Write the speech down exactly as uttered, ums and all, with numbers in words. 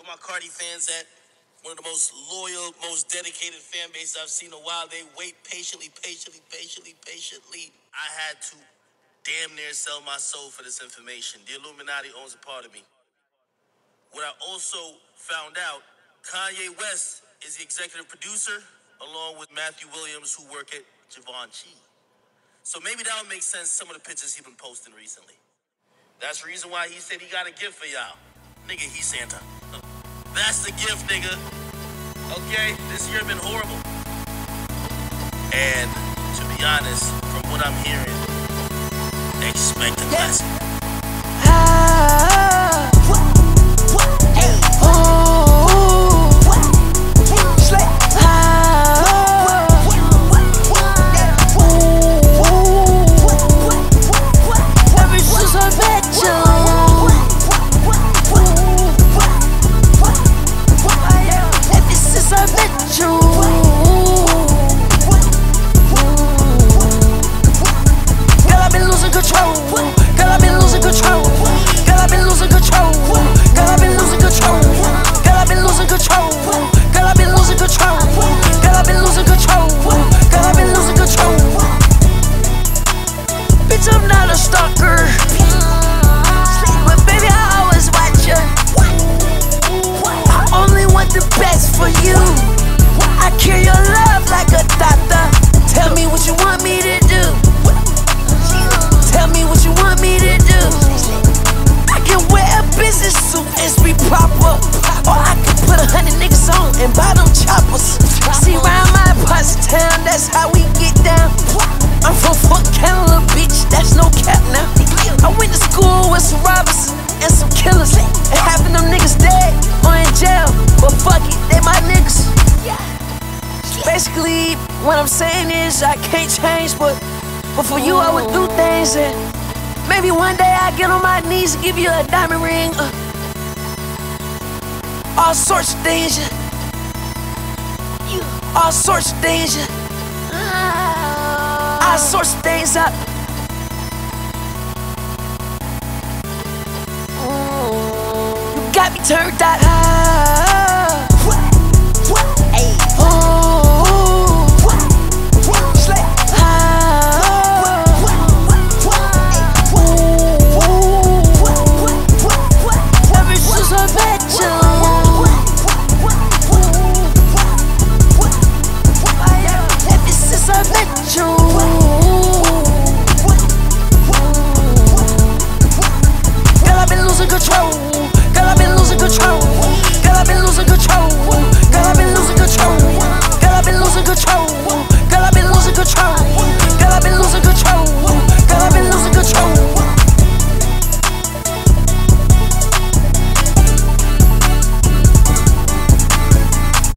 for my Cardi fans at one of the most loyal, most dedicated fan bases I've seen in a while. They wait patiently, patiently, patiently, patiently. I had to damn near sell my soul for this information. The Illuminati owns a part of me. What I also found out, Kanye West is the executive producer, along with Matthew Williams, who work at Givenchy. So maybe that would make sense, some of the pictures he's been posting recently. That's the reason why he said he got a gift for y'all. Nigga, he's Santa. That's the gift, nigga. Okay? This year been horrible. And to be honest, from what I'm hearing, expect a blessing. Ah, hey, oh, slay. Ah, ever since I met you, ever since I met you, girl, I've been losing control. Girl, I've been losing control. Girl, I've been losing control. Girl, I've been losing control. Girl, I've been losing control. Girl, I've been losing control. Girl, I've been losing control. Girl, I've been losing control. Bitch, I'm not a stalker, but baby, I always watch you. I only want the best for you. I cure your love like a doctor. Tell me what you want me to do. Tell me what you want me to do. I can wear a business suit and be proper, or I can put a hundred niggas on and buy them choppers. See, round my parts of town, that's how we get down. I'm from Fort Canada, bitch, that's no cap now. I went to school with some robbers and some killers, and half of them niggas dead or in jail, but fuck it, they my niggas. Basically, what I'm saying is I can't change, but But for you, I would do things, and maybe one day I get on my knees and give you a diamond ring. Uh, all sorts of things, yeah. All sorts of things, yeah. All sorts of things up. You got me turned out.